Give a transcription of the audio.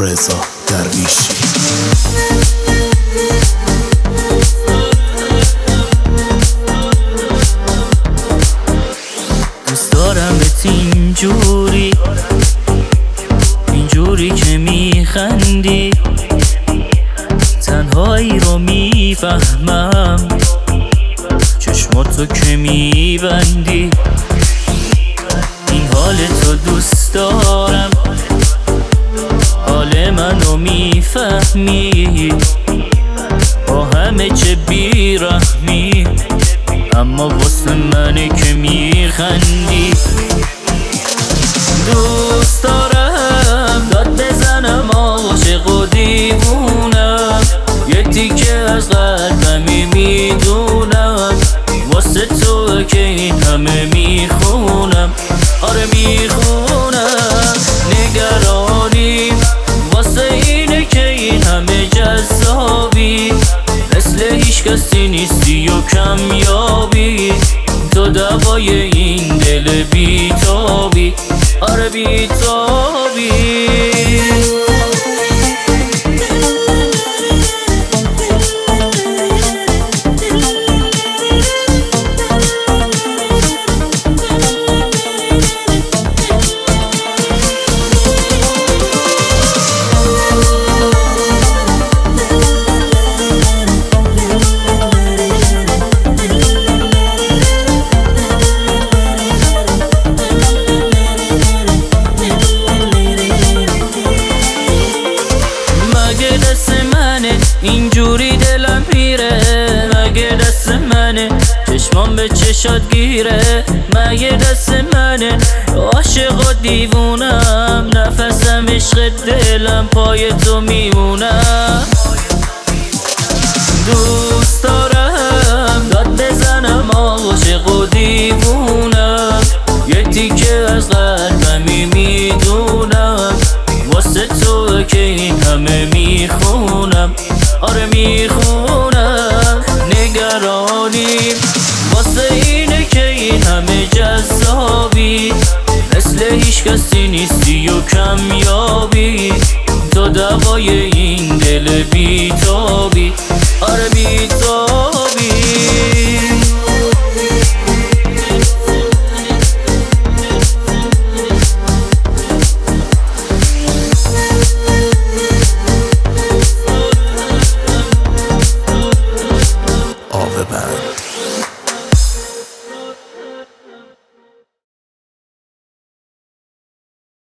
رضا درویشی. دوست دارمت اینجوری که میخندی، تنهایی رو میفهمم چشماتو که میبندی. این حال تو دوست دارم، حال منو میفهمی، با همه چه بیرحمی، اما واسه منه که میخندی. دوست دارم داد بزنم عاشق و دیوونم، یه تیکه از قلبمی میدونم، واسه تو که این همه میخونم. آره میخونم، نگرانیم واسه اینه که این همه جذابی، مثل هیچ کسی نیستی و کمیابی، تو دوای این دل بیتابی. آره بیتابی. اینجوری دلم پیره، مگه دست منه چشمام به چشات گیره، مگه دست منه عاشق و دیوونم، نفسم عشق دلم پای تو میمونم. دوست دارم داد بزنم عاشق و دیوونم، یه تیکه از قلبمی میدونم، واسه تو که این همه میخونم. آره میخونم، نگرانیم واسه اینه که این همه جذابی، مثل هیچ کسی نیستی و کمیابی، تو دوای این دل بیتابی.